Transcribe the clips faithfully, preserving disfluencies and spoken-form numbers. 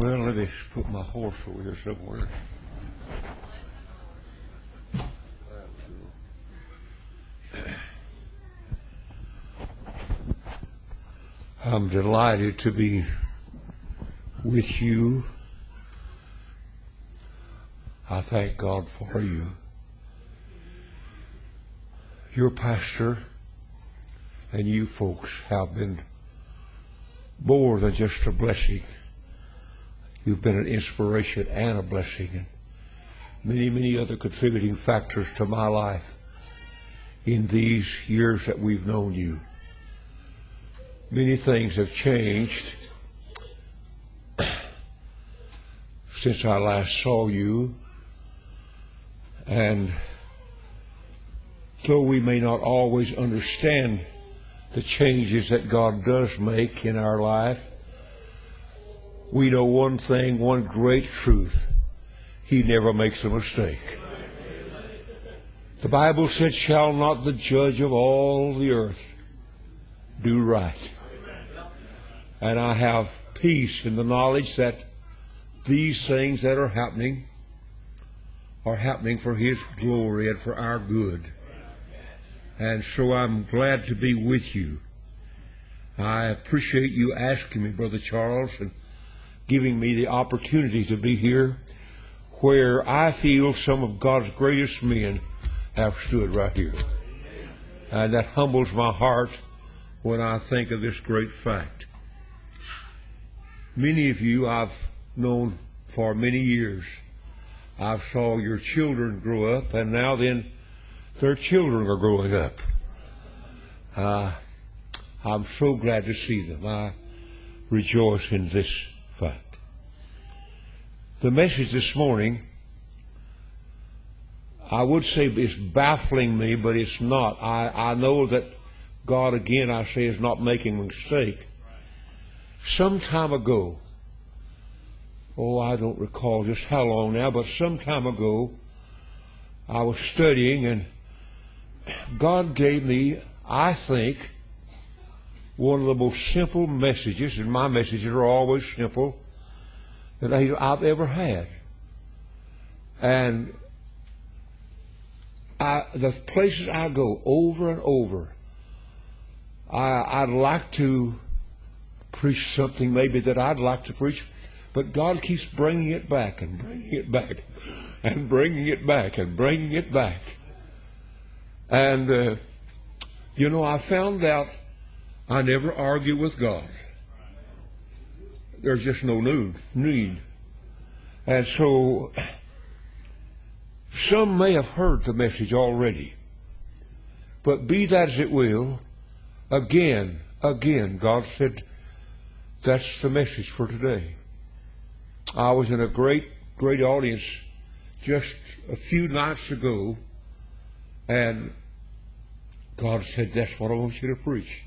Well, let me put my horse over here somewhere. I'm delighted to be with you. I thank God for you. Your pastor and you folks have been more than just a blessing. You've been an inspiration and a blessing, and many, many other contributing factors to my life in these years that we've known you. Many things have changed since I last saw you, and though we may not always understand the changes that God does make in our life, we know one thing, one great truth: He never makes a mistake. The Bible said, "Shall not the judge of all the earth do right?" And I have peace in the knowledge that these things that are happening are happening for His glory and for our good. And so I'm glad to be with you. I appreciate you asking me, Brother Charles, and giving me the opportunity to be here where I feel some of God's greatest men have stood right here. And that humbles my heart when I think of this great fact. Many of you I've known for many years. I've saw your children grow up, and now then their children are growing up. Uh, I'm so glad to see them. I rejoice in this fact. The message this morning, I would say it's baffling me, but it's not. I, I know that God, again, I say, is not making a mistake. Some time ago, oh, I don't recall just how long now, but some time ago, I was studying, and God gave me, I think, one of the most simple messages, and my messages are always simple, that I've ever had. And I, the places I go over and over, I, I'd like to preach something maybe that I'd like to preach, but God keeps bringing it back and bringing it back and bringing it back and bringing it back. And, uh, you know, I found out I never argue with God. There's just no need. And so some may have heard the message already, but be that as it will, again, again, God said, that's the message for today. I was in a great, great audience just a few nights ago, and God said, that's what I want you to preach.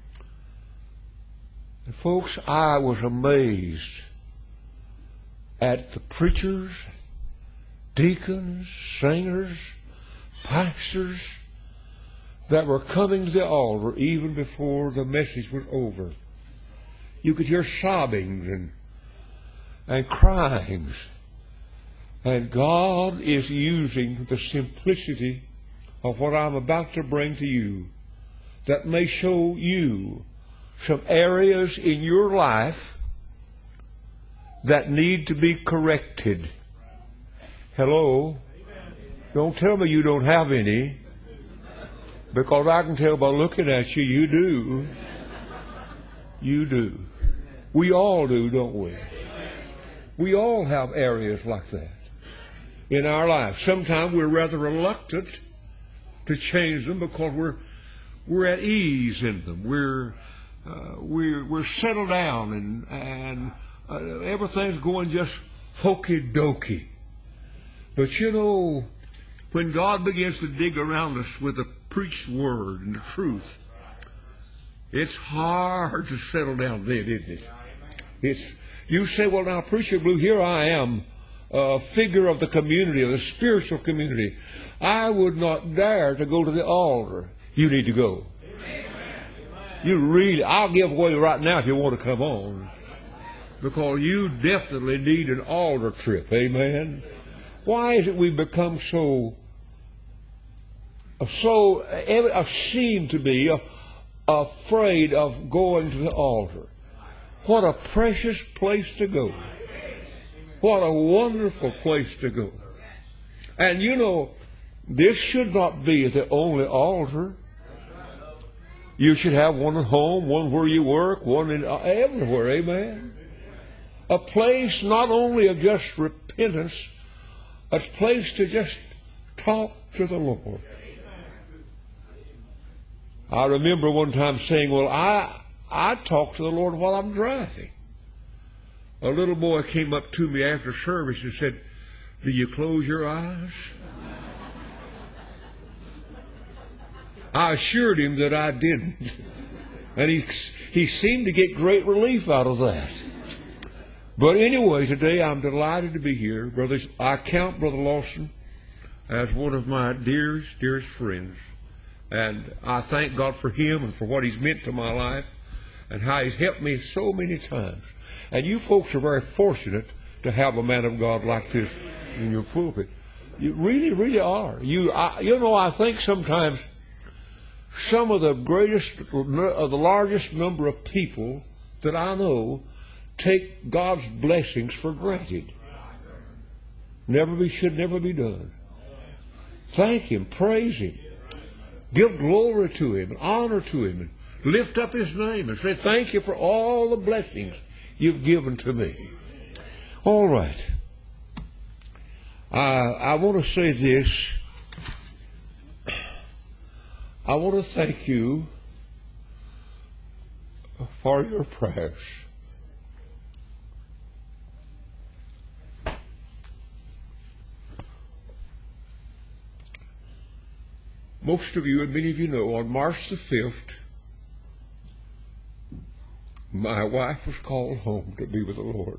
And folks, I was amazed at the preachers, deacons, singers, pastors that were coming to the altar even before the message was over. You could hear sobbings and, and cryings. And God is using the simplicity of what I'm about to bring to you that may show you some areas in your life that need to be corrected. Hello? Don't tell me you don't have any, because I can tell by looking at you, you do. You do. We all do, don't we? We all have areas like that in our lives. Sometimes we're rather reluctant to change them because we're we're at ease in them. We're uh, we're we're settled down, and and uh, everything's going just hokey dokey. But you know, when God begins to dig around us with the preached word and the truth, it's hard to settle down then, isn't it? It's, you say, well, now, Preacher Blue, here I am, a figure of the community, of the spiritual community. I would not dare to go to the altar. You need to go. Amen. You really, I'll give away right now if you want to come on. because you definitely need an altar trip. Amen. Why is it we become so, so uh, seem to be uh, afraid of going to the altar? What a precious place to go. What a wonderful place to go. And you know, this should not be the only altar. You should have one at home, one where you work, one in, uh, everywhere, amen? A place not only of just repentance, a place to just talk to the Lord. I remember one time saying, well, I, I talk to the Lord while I'm driving. A little boy came up to me after service and said, do you close your eyes? I assured him that I didn't. And he, he seemed to get great relief out of that. But anyway, today I'm delighted to be here. Brothers, I count Brother Lawson as one of my dearest, dearest friends. And I thank God for him and for what he's meant to my life and how he's helped me so many times. And you folks are very fortunate to have a man of God like this in your pulpit. You really, really are. You, I, you know, I think sometimes some of the greatest, of the largest number of people that I know take God's blessings for granted. Never be, should never be done. Thank Him, praise Him, give glory to Him, and honor to Him, and lift up His name and say, thank you for all the blessings you've given to me. All right. Uh, I want to say this. I want to thank you for your prayers. Most of you, and many of you know, on March the fifth, my wife was called home to be with the Lord.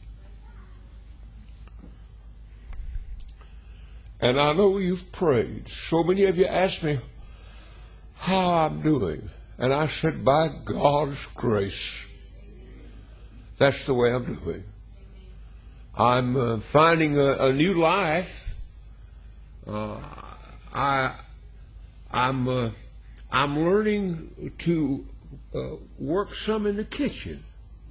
And I know you've prayed. So many of you asked me how I'm doing. And I said, by God's grace, that's the way I'm doing. I'm uh, finding a, a new life. Uh, I, I'm, uh, I'm learning to uh, work some in the kitchen.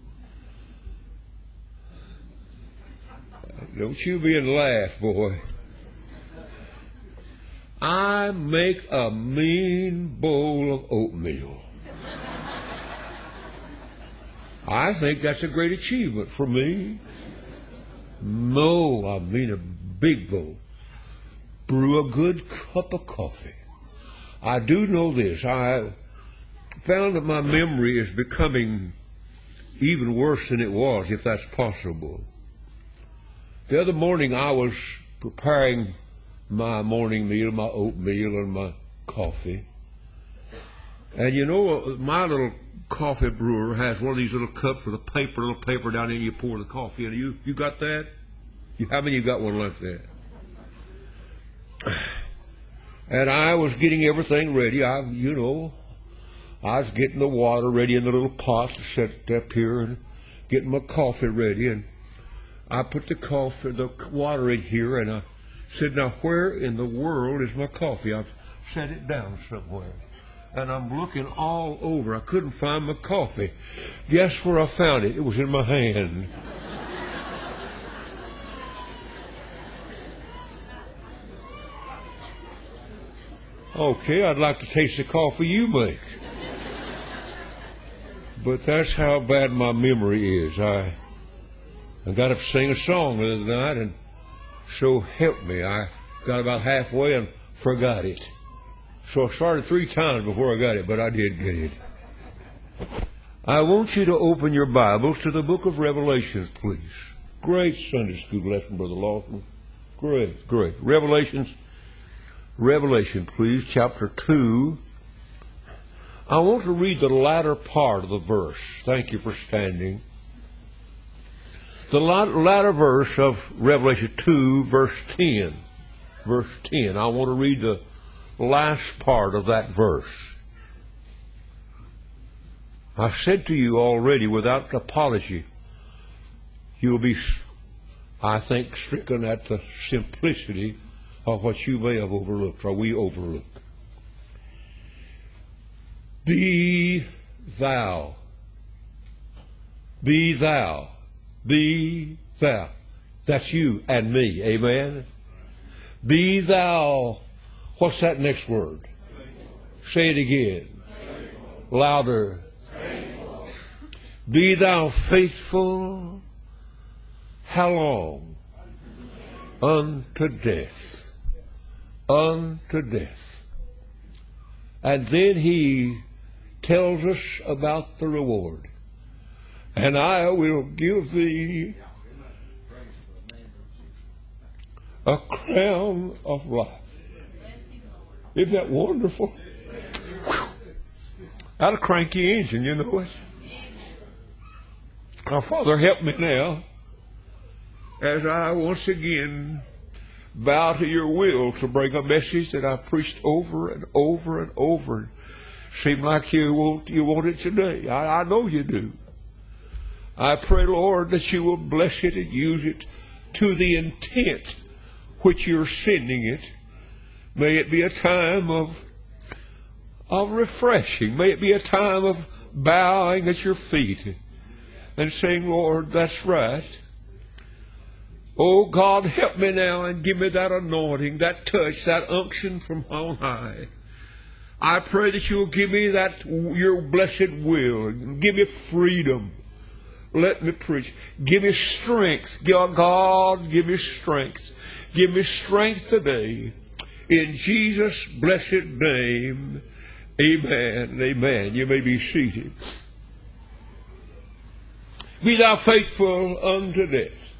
Don't you be and laugh, boy. I make a mean bowl of oatmeal. I think that's a great achievement for me. No, I mean a big bowl. Brew a good cup of coffee. I do know this. I found that my memory is becoming even worse than it was, if that's possible. The other morning I was preparing my morning meal, my oatmeal and my coffee. And you know, my little coffee brewer has one of these little cups with a paper, little paper down in, you pour the coffee in. You, you got that? You, how many of you got one like that? And I was getting everything ready. I, you know, I was getting the water ready in the little pot to set up here and getting my coffee ready. And I put the coffee, the water in here, and I said, now where in the world is my coffee? I've set it down somewhere. And I'm looking all over. I couldn't find my coffee. Guess where I found it? It was in my hand. Okay, I'd like to taste the coffee you make. But that's how bad my memory is. I, I got to sing a song the other night, and so help me, I got about halfway and forgot it. So I started three times before I got it, but I did get it. I want you to open your Bibles to the book of Revelations, please. Great Sunday school lesson, Brother Lawson. Great, great. Revelations, Revelation, please, chapter two. I want to read the latter part of the verse. Thank you for standing. The latter verse of Revelation two, verse ten. Verse ten. I want to read the last part of that verse. I said to you already, without apology, you'll be, I think, stricken at the simplicity of what you may have overlooked, or we overlook. Be thou. Be thou. Be thou. That's you and me. Amen? Be thou. What's that next word? Say it again. Faithful. Louder. Faithful. Be thou faithful. How long? Unto death. Unto death. And then he tells us about the reward. And I will give thee a crown of life. Isn't that wonderful? Whew. That's a cranky engine, you know it. Our Father, help me now as I once again bow to your will to bring a message that I've preached over and over and over. Seems like you want, you want it today. I, I know you do. I pray, Lord, that you will bless it and use it to the intent which you're sending it. May it be a time of, of refreshing. May it be a time of bowing at your feet and saying, Lord, that's right. Oh, God, help me now and give me that anointing, that touch, that unction from on high. I pray that you will give me that, your blessed will, and give me freedom. Let me preach. Give me strength. God, give me strength. Give me strength today. In Jesus' blessed name, amen. Amen. You may be seated. Be thou faithful unto death.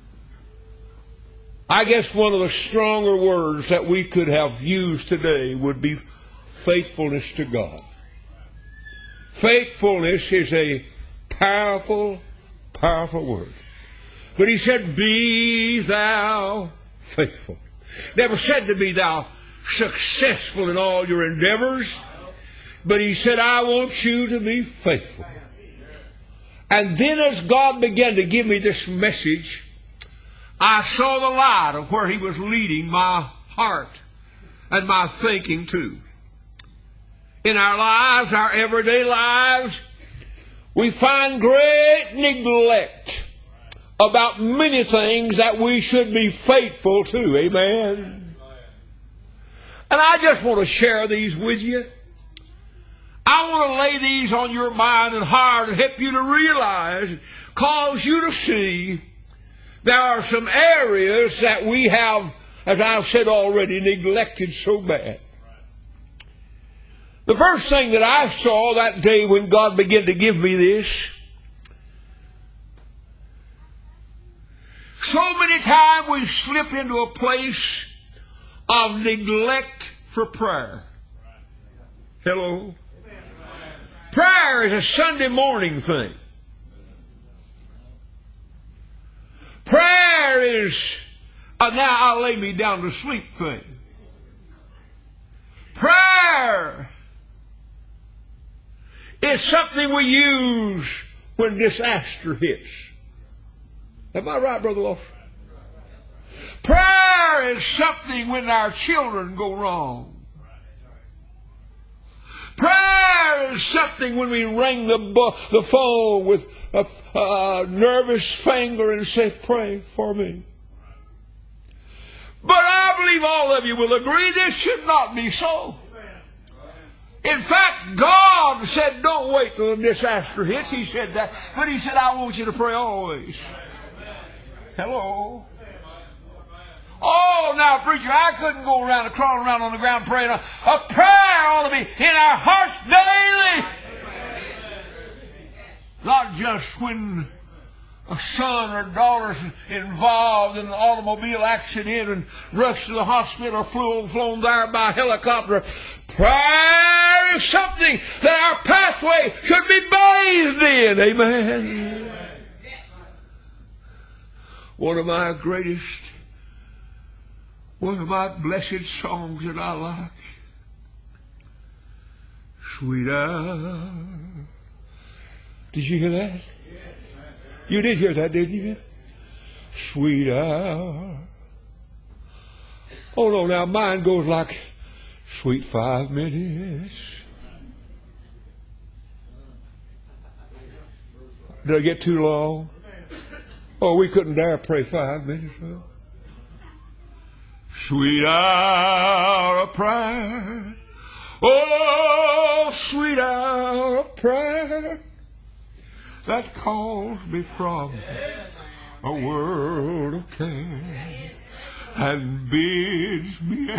I guess one of the stronger words that we could have used today would be faithfulness to God. Faithfulness is a powerful, powerful word. But he said, be thou faithful. Never said to be thou successful in all your endeavors, but he said, I want you to be faithful. And then as God began to give me this message, I saw the light of where he was leading my heart and my thinking too. In our lives, our everyday lives, we find great neglect about many things that we should be faithful to. Amen. And I just want to share these with you. I want to lay these on your mind and heart and help you to realize, cause you to see there are some areas that we have, as I've said already, neglected so bad. The first thing that I saw that day when God began to give me this, so many times we slip into a place of neglect for prayer. Hello? Prayer is a Sunday morning thing. Prayer is a now I'll lay me down to sleep thing. Prayer is something we use when disaster hits. Am I right, Brother Lawson? Prayer is something when our children go wrong. Prayer is something when we ring the, the phone with a, a nervous finger and say, pray for me. But I believe all of you will agree this should not be so. In fact, God said, don't wait till the disaster hits. He said that. But he said, I want you to pray always. Hello? Oh, now, preacher, I couldn't go around and crawl around on the ground praying. A prayer ought to be in our hearts daily. Not just when a son or daughter's involved in an automobile accident and rushed to the hospital or flew, flown there by helicopter. Prayer is something that our pathway should be bathed in. Amen. One of my greatest, one of my blessed songs that I like. Sweet hour. Did you hear that? You did hear that, didn't you? sweet hour. Oh no, now mine goes like sweet five minutes. Did I get too long? Oh, we couldn't dare pray five minutes. Huh? Sweet hour of prayer. Oh, sweet hour of prayer that calls me from a world of care and bids me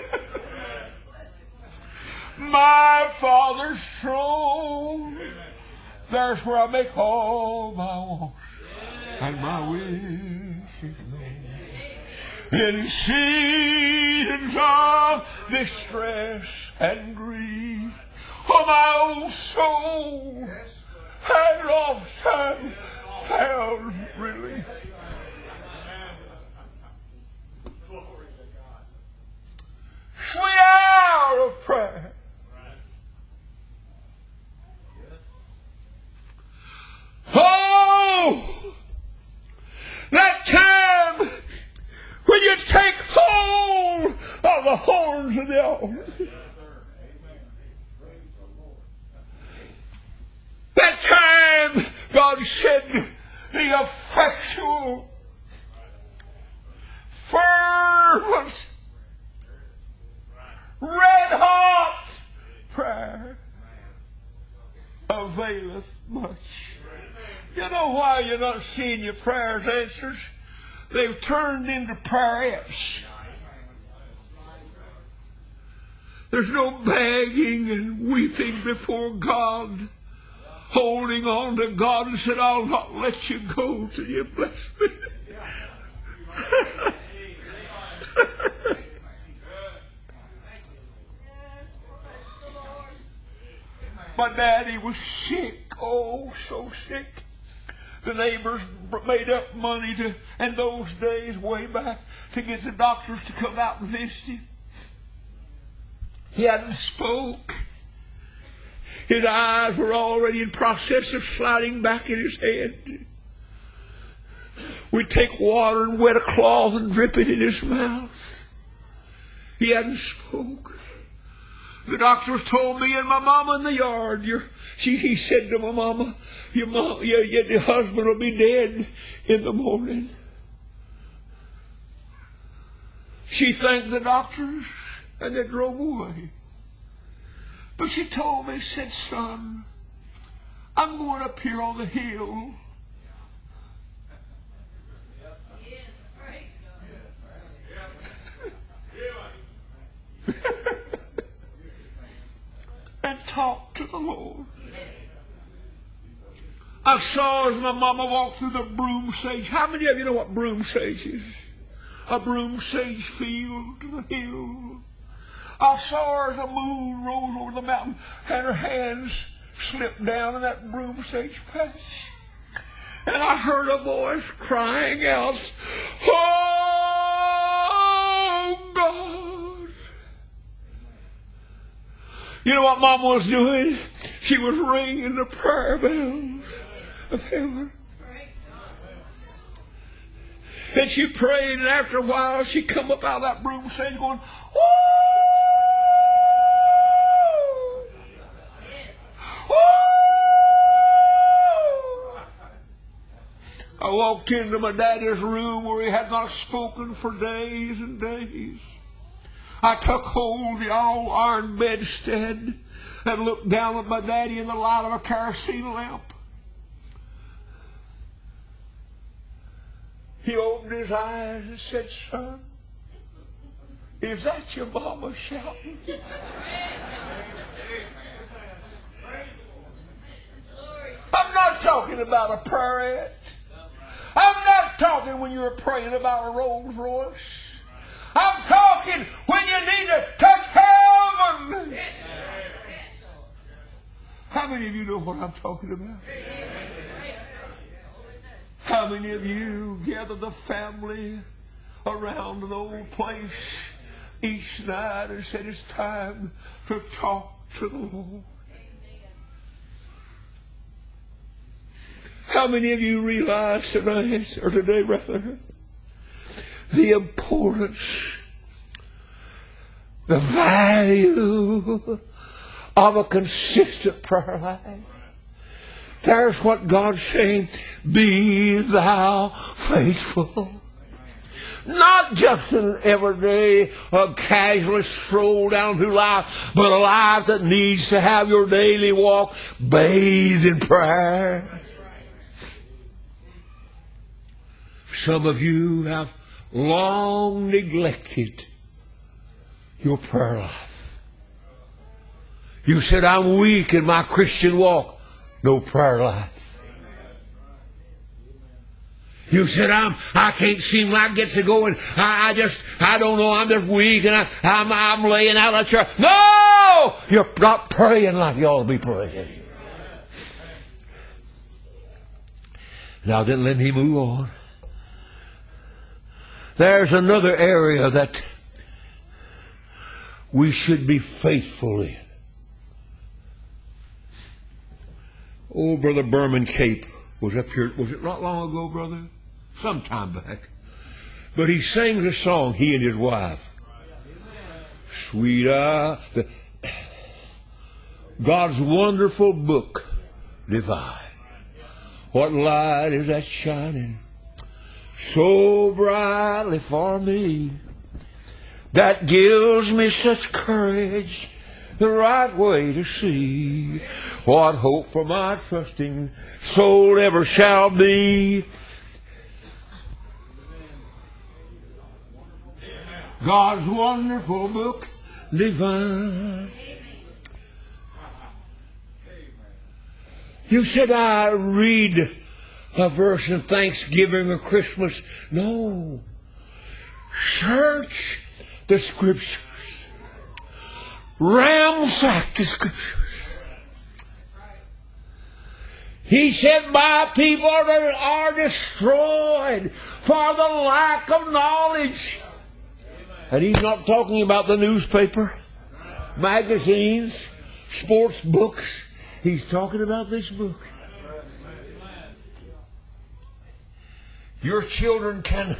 my Father's throne. There's where I make all my wants and my wishes known. In seasons of distress and grief, oh, my old soul had often found relief. Sweet hour of prayer. Oh, that time when you take hold of the horns of the altar. That time God said the effectual, fervent, red-hot prayer availeth much. You know why you're not seeing your prayers answered? They've turned into prayerettes. There's no begging and weeping before God, holding on to God and said, I'll not let you go till you bless me. My daddy was sick, oh, so sick. The neighbors made up money to, in those days, way back, to get the doctors to come out and visit him. He hadn't spoke. His eyes were already in process of sliding back in his head. We'd take water and wet a cloth and drip it in his mouth. He hadn't spoke. The doctors told me and my mama in the yard, you're, she, he said to my mama, your, mom, your, your, your husband will be dead in the morning. She thanked the doctors and they drove away. But she told me, said, son, I'm going up here on the hill. And talk to the Lord. I saw as my mama walked through the broom sage. How many of you know what broom sage is? A broom sage field to the hill. I saw her as the moon rose over the mountain and her hands slipped down in that broom sage patch. And I heard a voice crying out, oh God. You know what Mama was doing? She was ringing the prayer bells of heaven. And she prayed, and after a while she come up out of that broom sage going, woo! Woo! I walked into my daddy's room where he had not spoken for days and days. I took hold of the all iron bedstead and looked down at my daddy in the light of a kerosene lamp. He opened his eyes and said, son, is that your mama shouting? I'm not talking about a prayerette. I'm not talking when you're praying about a Rolls Royce. I'm talking when you need to touch heaven. How many of you know what I'm talking about? How many of you gather the family around an old place each night and said it's time to talk to the Lord? How many of you realize tonight, or today rather, the importance, the value of a consistent prayer life? There's what God's saying, be thou faithful. Not just an everyday, a casual stroll down through life, but a life that needs to have your daily walk bathed in prayer. Some of you have long neglected your prayer life. You said, I'm weak in my Christian walk. No prayer life. You said, I'm, I can't seem like get to go, and I, I just, I don't know, I'm just weak, and I, I'm, I'm laying out at church. No! You're not praying like you ought to be praying. Now then, let me move on. There's another area that we should be faithful in. Oh, Brother Berman Cape was up here. Was it not long ago, brother? Some time back. But he sings a song, he and his wife. Sweet eye. The, God's wonderful book, divine. What light is that shining so brightly for me, that gives me such courage, the right way to see what hope for my trusting soul ever shall be. God's wonderful book divine. You said, I read a verse in Thanksgiving or Christmas. No. Search the Scriptures. Ransack the Scriptures. He said, my people are, are destroyed for the lack of knowledge. And he's not talking about the newspaper, magazines, sports books. He's talking about this book. Your children can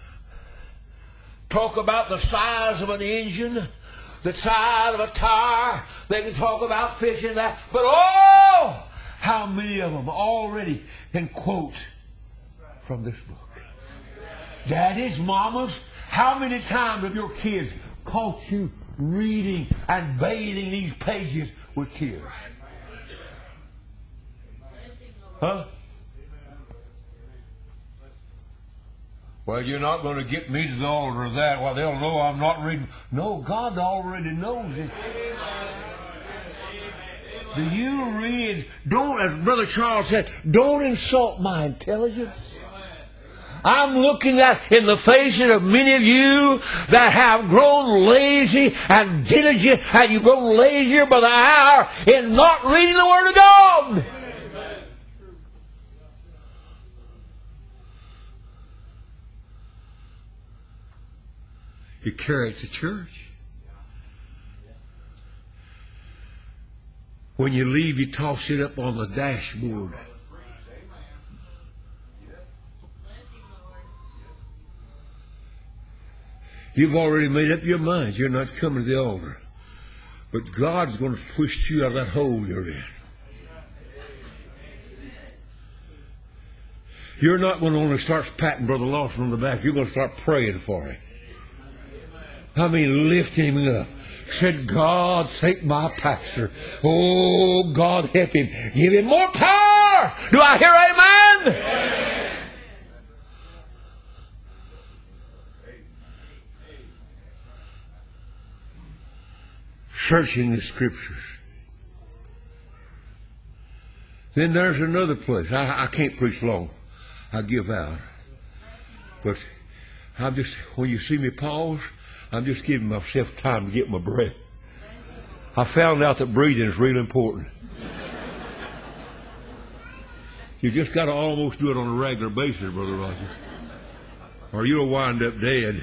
talk about the size of an engine, the size of a tire. They can talk about fishing that. But oh, how many of them already can quote from this book? Daddies, mamas, how many times have your kids caught you reading and bathing these pages with tears? Huh? Well, you're not going to get me to the altar of that. Well, they'll know I'm not reading. No, God already knows it. Do you read? Don't, as Brother Charles said, don't insult my intelligence. I'm looking at in the faces of many of you that have grown lazy and diligent, and you've grown lazier by the hour in not reading the Word of God. You carry it to church. When you leave, you toss it up on the dashboard. You've already made up your mind. You're not coming to the altar. But God's going to twist you out of that hole you're in. You're not going to only start patting Brother Lawson on the back. You're going to start praying for him. I mean, lifting him up. Said, God, take my pastor. Oh, God, help him. Give him more power. Do I hear amen? Amen. Searching the Scriptures. Then there's another place. I, I can't preach long. I give out. But I'm just, when you see me pause, I'm just giving myself time to get my breath. I found out that breathing is really important. You just got to almost do it on a regular basis, Brother Roger, or you'll wind up dead.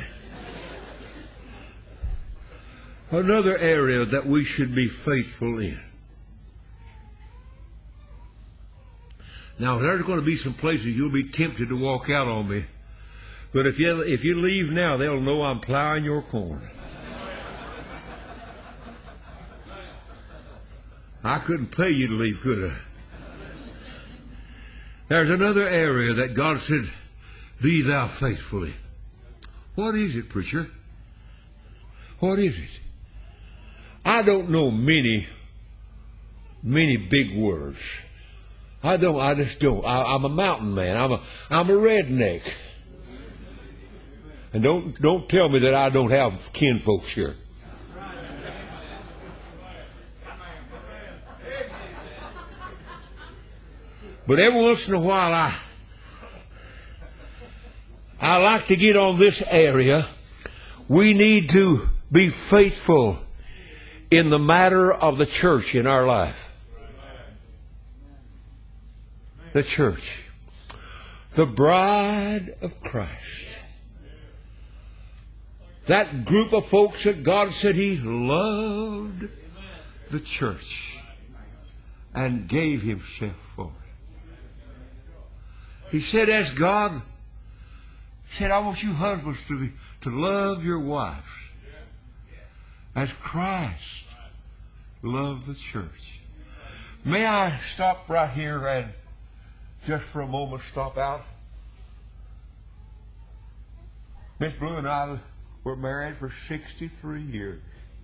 Another area that we should be faithful in. Now, there's going to be some places you'll be tempted to walk out on me. But if you, if you leave now, they'll know I'm plowing your corn. I couldn't pay you to leave, could I? There's another area that God said, be thou faithfully. What is it, preacher? What is it? I don't know many, many big words. I don't, I just don't. I, I'm a mountain man. I'm a, I'm a redneck. And don't, don't tell me that I don't have kinfolks here. But every once in a while, I, I like to get on this area. We need to be faithful in the matter of the church in our life. The church. The bride of Christ. That group of folks that God said He loved the church and gave Himself for it. He said, as God said, I want you husbands to be, to love your wives as Christ loved the church. May I stop right here and just for a moment stop out? Miss Blue and I were married for sixty-three years.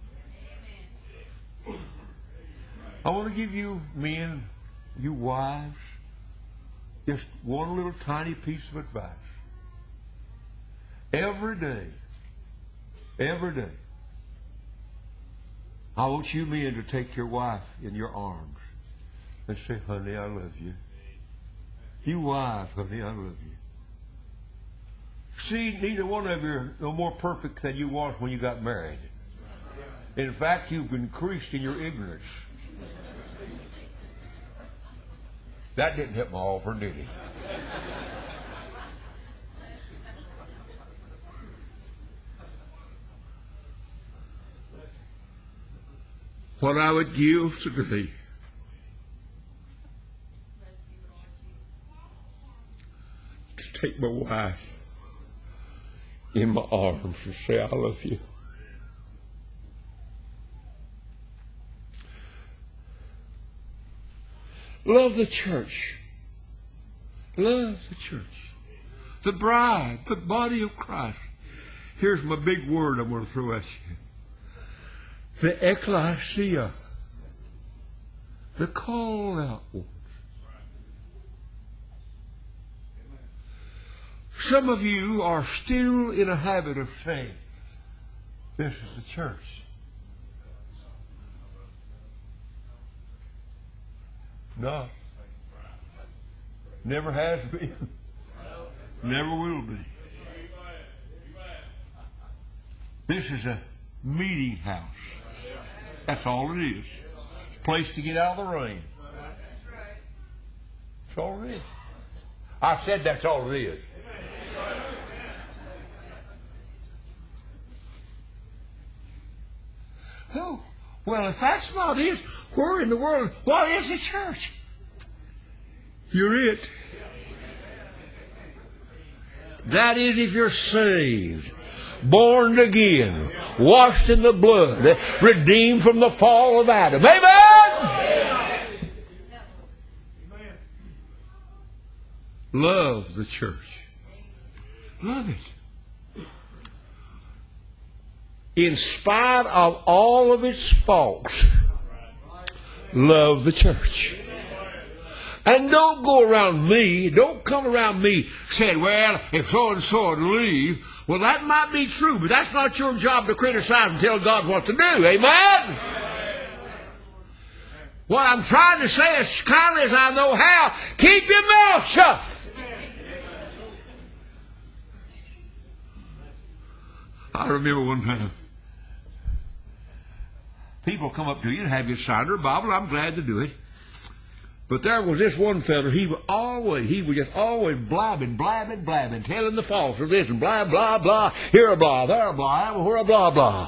I want to give you men, you wives, just one little tiny piece of advice. Every day, every day, I want you men to take your wife in your arms and say, honey, I love you. You wife, honey, I love you. See, neither one of you are no more perfect than you was when you got married. In fact, you've increased in your ignorance. That didn't hit my offer, did it? What I would give today to take my wife in my arms and say, I love you. Love the church. Love the church. The bride, the body of Christ. Here's my big word I'm going to throw at you. The ecclesia. The called out ones. Some of you are still in a habit of saying, this is the church. No. Never has been. Never will be. This is a meeting house. That's all it is. It's a place to get out of the rain. That's all it is. I said that's all it is. Oh, well, if that's not it, where in the world, what is the church? You're it. That is if you're saved, born again, washed in the blood, redeemed from the fall of Adam. Amen! Love the church. Love it. In spite of all of its faults, love the church. And don't go around me, don't come around me saying, well, if so-and-so would leave, well, that might be true, but that's not your job to criticize and tell God what to do. Amen? What I'm trying to say as kindly as I know how, keep your mouth shut. I remember one time, people come up to you and have you sign their Bible. I'm glad to do it. But there was this one fellow, he was always, he was just always blabbing, blabbing, blabbing, telling the false of this and blah, blah, blah, here a blah, there a blah, everywhere a blah, blah.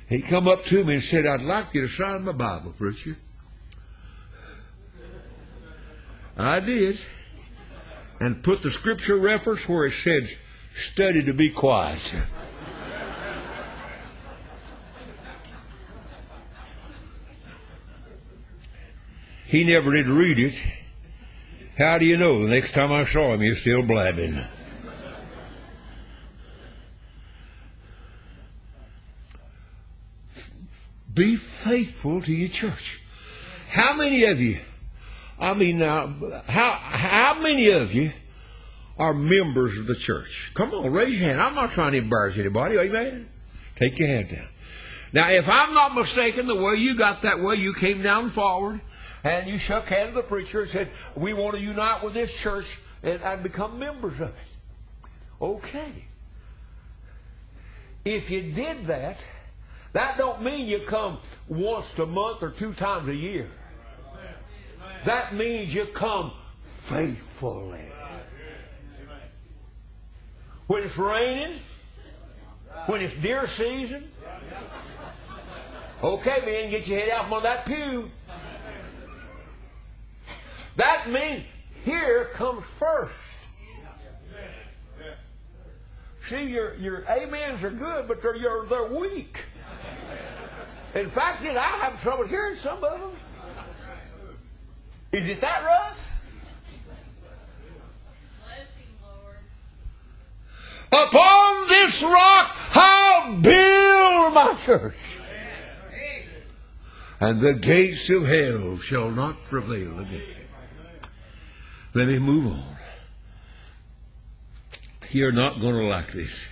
He come up to me and said, I'd like you to sign my Bible, preacher. I did. And put the scripture reference where it said, study to be quiet. He never did read it. How do you know? The next time I saw him, he was still blabbing. Be faithful to your church. How many of you, I mean now, how, how many of you are members of the church? Come on, raise your hand. I'm not trying to embarrass anybody. Amen? Take your hand down. Now, if I'm not mistaken, the way you got that way, you came down forward and you shook hands with the preacher and said, we want to unite with this church and, and become members of it. Okay. If you did that, that don't mean you come once a month or two times a year. That means you come faithfully. When it's raining, when it's deer season, okay, man, get your head out from that pew. That means here comes first. See, your your amens are good, but they're you're, they're weak. In fact, you know, I have trouble hearing some of them. Is it that rough? Bless him, Lord. Upon this rock I'll build my church, and the gates of hell shall not prevail against it. Let me move on. You're not going to like this.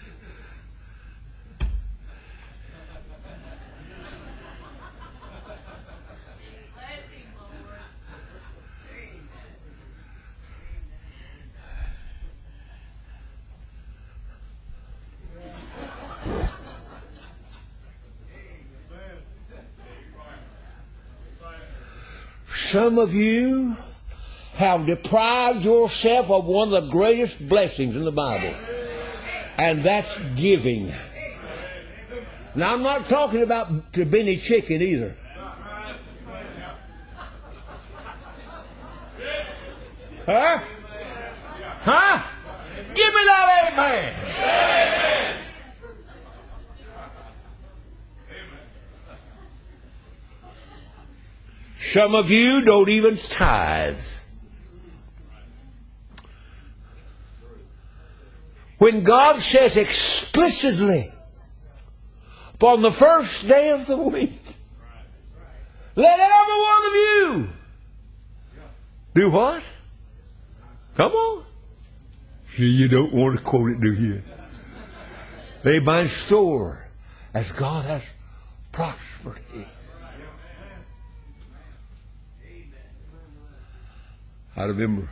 Some of you have deprived yourself of one of the greatest blessings in the Bible, and that's giving. Now, I'm not talking about to Benny Chicken either. Huh? Huh? Give me that amen. Some of you don't even tithe. When God says explicitly, upon the first day of the week, let every one of you do what? Come on. You don't want to quote it, do you? Lay by store as God has prospered it. I remember,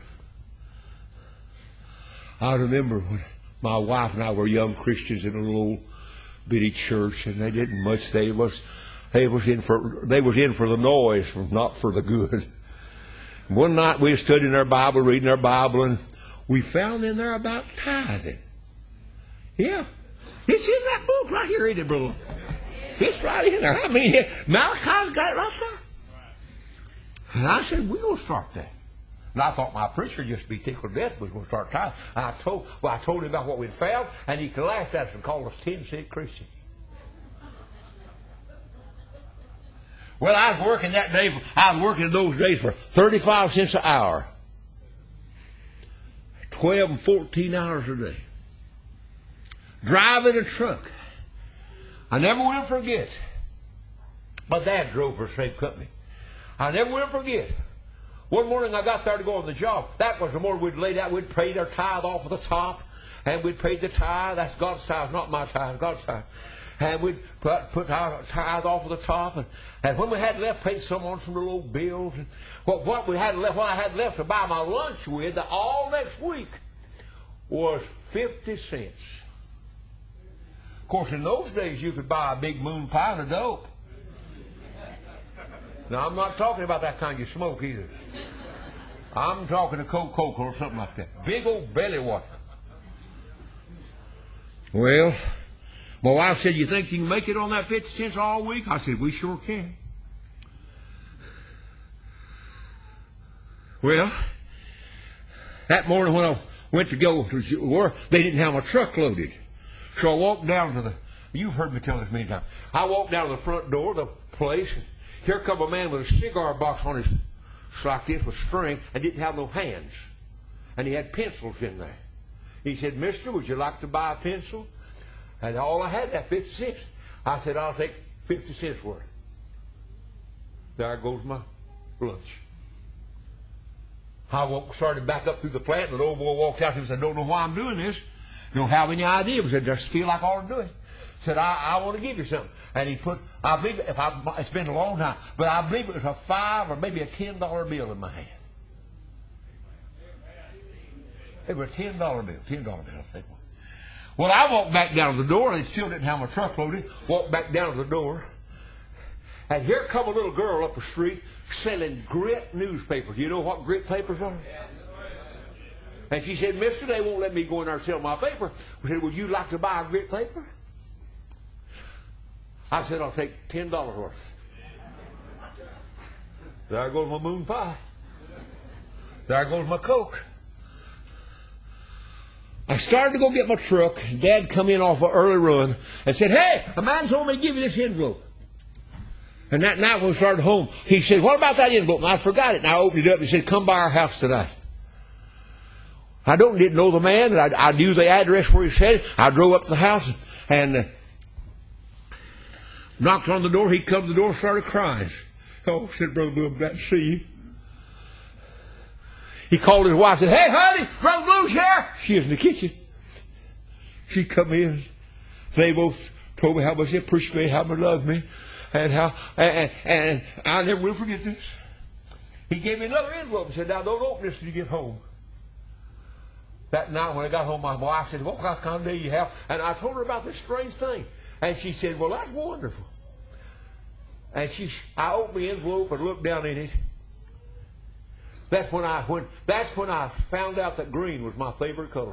I remember when my wife and I were young Christians in a little bitty church, and they didn't much. They was, they was in for, they was in for the noise, not for the good. One night we stood in our Bible, reading our Bible, and we found in there about tithing. Yeah, it's in that book right here, ain't it, brother? It's right in there. I mean, Malachi's got it right there. And I said, we're going to start that. And I thought my preacher just be tickled to death was going to start tithing. And I told, well, I told him about what we'd found, and he laughed at us and called us ten sick Christians. Well, I was working that day. For, I was working those days for thirty-five cents an hour, twelve and fourteen hours a day, driving a truck. I never will forget. My dad drove for the same company. I never will forget. One morning I got there to go on the job. That was the morning we'd laid out. We'd paid our tithe off of the top. And we'd paid the tithe. That's God's tithe, not my tithe, God's tithe. And we'd put, put our tithe off of the top. And, and when we had left, paid some on some little bills. And what, what we had left, what I had left to buy my lunch with all next week was fifty cents. Of course, in those days, you could buy a big moon pie of dope. Now, I'm not talking about that kind you smoke either. I'm talking to Coca-Cola or something like that. Big old belly water. Well, My wife said, you think you can make it on that fifty cents all week? I said, we sure can. Well, that morning when I went to go to work, they didn't have my truck loaded. So I walked down to the, you've heard me tell this many times. I walked down to the front door of the place, and here come a man with a cigar box on his, like this with string, and didn't have no hands. And he had pencils in there. He said, mister, would you like to buy a pencil? And all I had that fifty cents. I said, I'll take fifty cents worth. There goes my lunch. I walked, started back up through the plant, and the old boy walked out and said, I don't know why I'm doing this. Don't have any idea. He said, just feel like I ought to do it. Said, I, I want to give you something. And he put, I believe, if I, it's been a long time, but I believe it was a five or maybe a ten dollar bill in my hand. It was a ten dollar bill, ten dollar bill, I think. Well, I walked back down to the door, and they still didn't have my truck loaded. Walked back down to the door, and here come a little girl up the street selling grit newspapers. You know what grit papers are? And she said, mister, they won't let me go in there and sell my paper. I said, would you like to buy a grit paper? I said, I'll take ten dollars worth. There goes my moon pie. There goes my Coke. I started to go get my truck. Dad come in off an early run and said, hey, a man told me to give you this envelope. And that night when we started home, he said, what about that envelope? And I forgot it. And I opened it up and he said, come by our house tonight. I don't didn't know the man. And I, I knew the address where he said it. I drove up to the house and uh, knocked on the door. He come to the door and started crying. Oh, said Brother Blue, I'm glad to see you. He called his wife and said, hey, honey, Brother Blue's here. She was in the kitchen. She come in. They both told me how much they appreciate me, how much they love me, and how, and, and I never will forget this. He gave me another envelope and said, now don't open this till you get home. That night when I got home, my wife said, what kind of day you have? And I told her about this strange thing. And she said, well, that's wonderful. And she, I opened the envelope and looked down in it. That's when I when that's when I found out that green was my favorite color.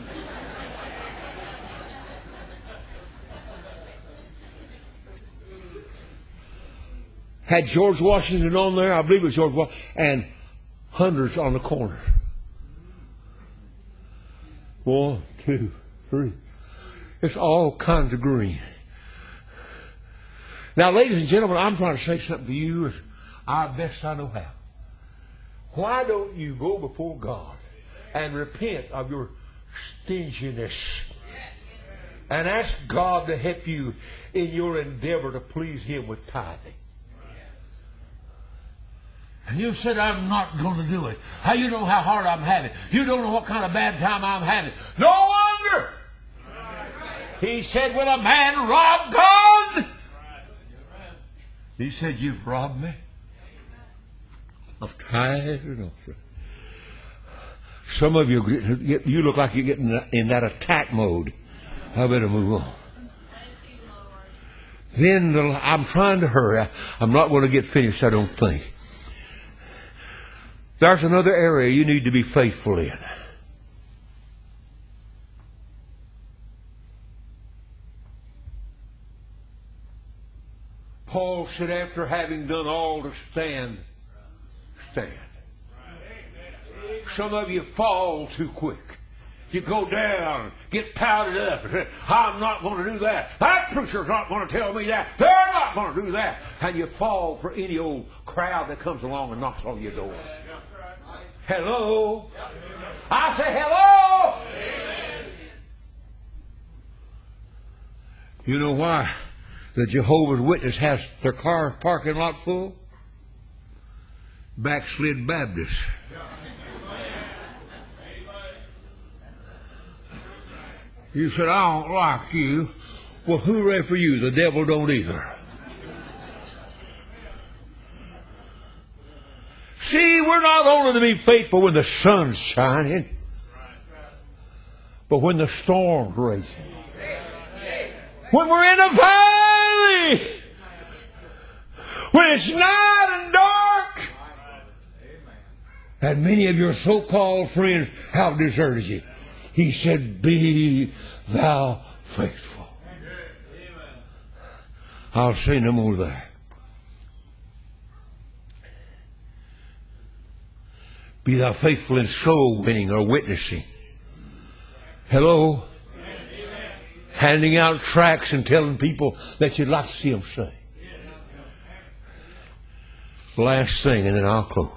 Had George Washington on there, I believe it was George Washington, and hundreds on the corner. One, two, three. It's all kinds of green. Now, ladies and gentlemen, I'm trying to say something to you as I best I know how. Why don't you go before God and repent of your stinginess and ask God to help you in your endeavor to please Him with tithing? And you said, I'm not going to do it. How you know how hard I'm having? You don't know what kind of bad time I'm having. No wonder. He said, will a man rob God? He said, you've robbed me of tithe and offering. Some of you, you look like you're getting in that attack mode. I better move on. Then the, I'm trying to hurry. I'm not going to get finished, I don't think. There's another area you need to be faithful in. Paul said, after having done all to stand, stand. Some of you fall too quick. You go down, get powdered up. And say, I'm not going to do that. That preacher's not going to tell me that. They're not going to do that. And you fall for any old crowd that comes along and knocks on your door. Hello? I say hello? You know why the Jehovah's Witness has their car parking lot full? Backslid Baptists. You said, I don't like you. Well, hooray for you. The devil don't either. See, we're not only to be faithful when the sun's shining, but when the storm's raging. When we're in a valley. When it's night and dark. And many of your so-called friends have deserted you. He said, be thou faithful. I'll say no more there. Be thou faithful in soul winning or witnessing. Hello? Handing out tracts and telling people that you'd like to see them say. Last thing, and then I'll close.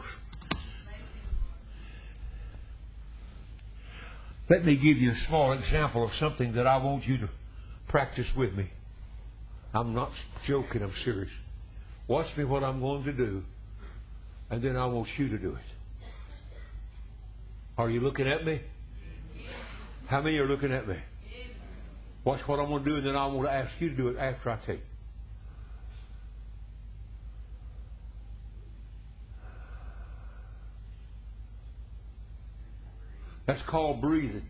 Let me give you a small example of something that I want you to practice with me. I'm not joking, I'm serious. Watch me what I'm going to do, and then I want you to do it. Are you looking at me? How many are looking at me? Watch what I'm going to do, and then I want to ask you to do it after I tell you. That's called breathing.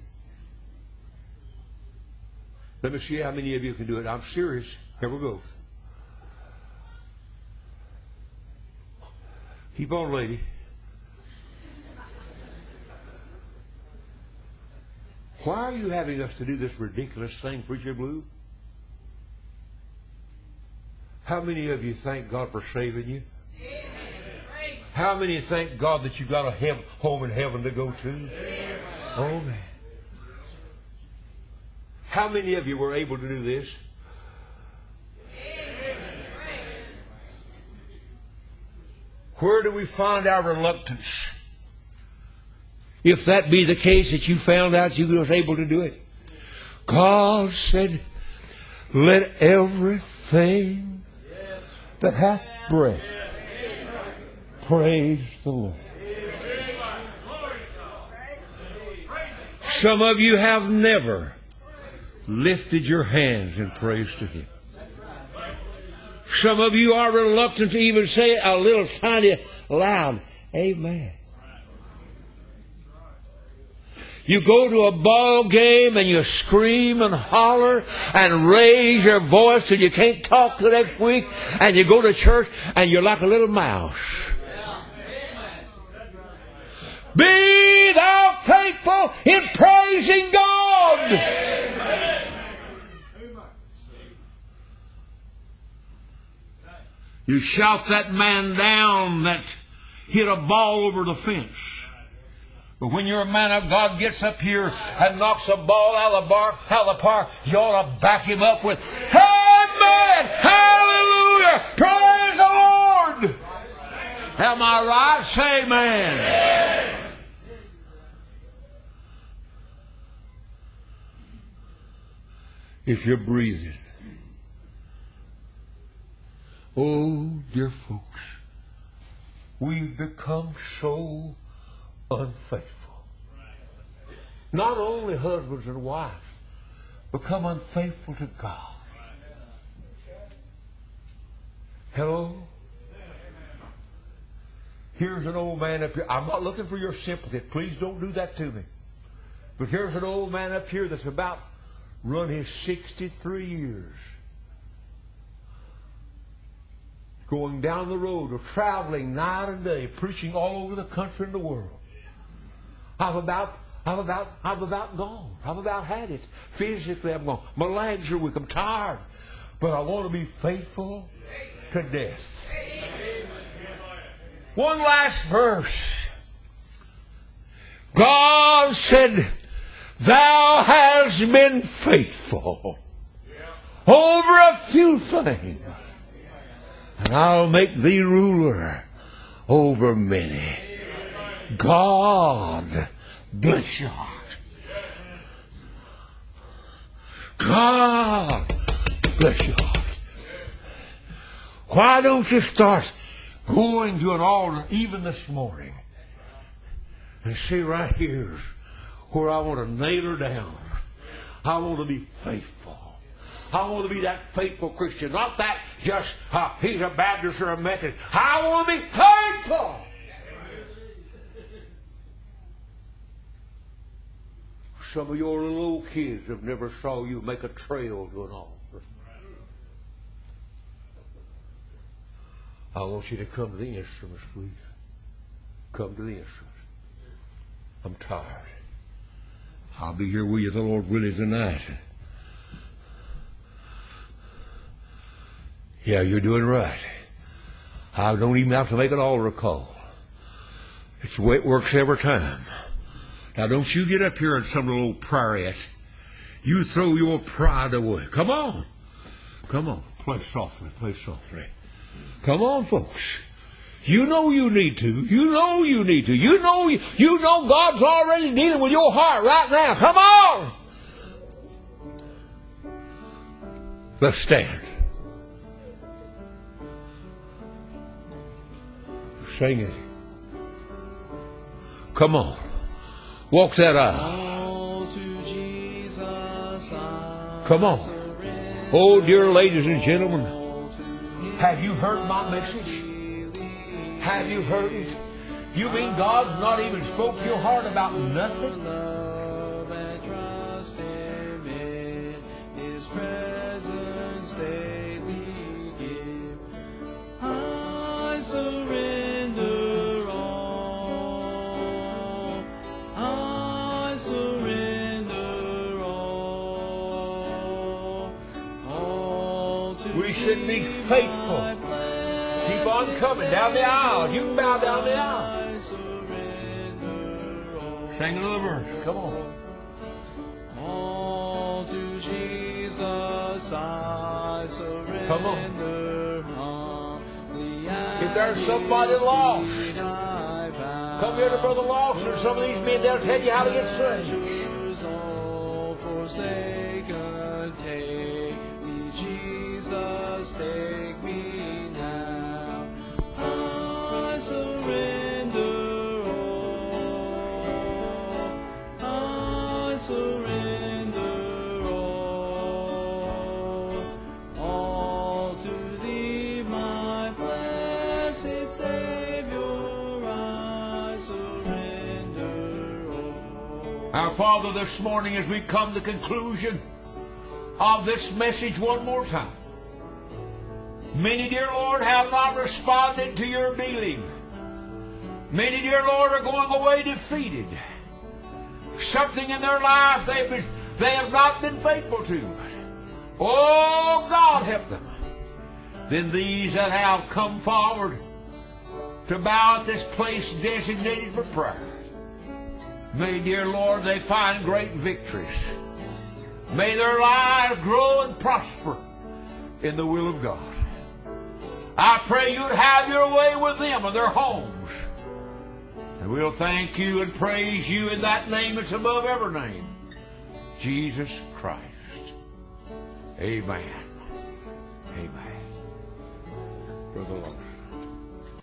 Let me see how many of you can do it. I'm serious. Here we go. Keep on, lady. Why are you having us to do this ridiculous thing, Preacher Blue? How many of you thank God for saving you? How many thank God that you've got a hev- home in heaven to go to? Oh, man. How many of you were able to do this? Where do we find our reluctance? If that be the case that you found out you was able to do it. God said, let everything that hath breath praise the Lord. Some of you have never lifted your hands in praise to Him. Some of you are reluctant to even say a little tiny loud amen. You go to a ball game and you scream and holler and raise your voice till you can't talk the next week, and you go to church and you're like a little mouse. Be thou faithful in praising God. You shout that man down that hit a ball over the fence. But when you're a man of God gets up here and knocks a ball out of the, bar, out of the park, you ought to back him up with, amen, hallelujah, praise the Lord. Am I right? Say amen. Amen. If you're breathing, oh, dear folks, we've become so unfaithful. Not only husbands and wives become unfaithful to God. Hello? Here's an old man up here. I'm not looking for your sympathy. Please don't do that to me. But here's an old man up here that's about run his sixty-three years. Going down the road or traveling night and day, preaching all over the country and the world. I've about, I've about, I've about gone. I've about had it. Physically, I'm gone. My legs are weak. I'm tired. But I want to be faithful to death. One last verse. God said, thou hast been faithful over a few things, and I'll make thee ruler over many. God bless your heart. God bless your heart. Why don't you start going to an altar even this morning and see right here's where I want to nail her down. I want to be faithful. I want to be that faithful Christian. Not that just uh, he's a Baptist or a Methodist. I want to be faithful. Some of your little old kids have never saw you make a trail to an altar. I want you to come to the instruments, please. Come to the instruments. I'm tired. I'll be here with you, the Lord willing, tonight. Yeah, you're doing right. I don't even have to make an altar call. It's the way it works every time. Now, don't you get up here in some little prayerette. You throw your pride away. Come on. Come on. Play softly. Play softly. Come on, folks. You know you need to. You know you need to. You know you know God's already dealing with your heart right now. Come on. Let's stand. Sing it. Come on. Walk that aisle. Come on. Oh, dear ladies and gentlemen, have you heard my message? Have you heard it? You mean God's not even spoke to your heart about nothing? I surrender all. I surrender all. All to we should be faithful. Keep on coming down the aisle. You can bow down the aisle. Sing another verse. Come on. All to Jesus I surrender. Come on. If there's somebody lost, come here to Brother Lawson. Some of these men, they'll tell you how to get saved. All forsaken, take me, Jesus, take me now. I surrender all. I surrender all. All to Thee, my blessed Savior, I surrender all. Our Father, this morning as we come to the conclusion of this message one more time, many, dear Lord, have not responded to your dealing. Many, dear Lord, are going away defeated. Something in their life they've been, they have not been faithful to. Oh, God, help them. Then these that have come forward to bow at this place designated for prayer, may, dear Lord, they find great victories. May their lives grow and prosper in the will of God. I pray you'd have your way with them and their homes. And we'll thank you and praise you in that name that's above every name, Jesus Christ. Amen. Amen. Brother Lord.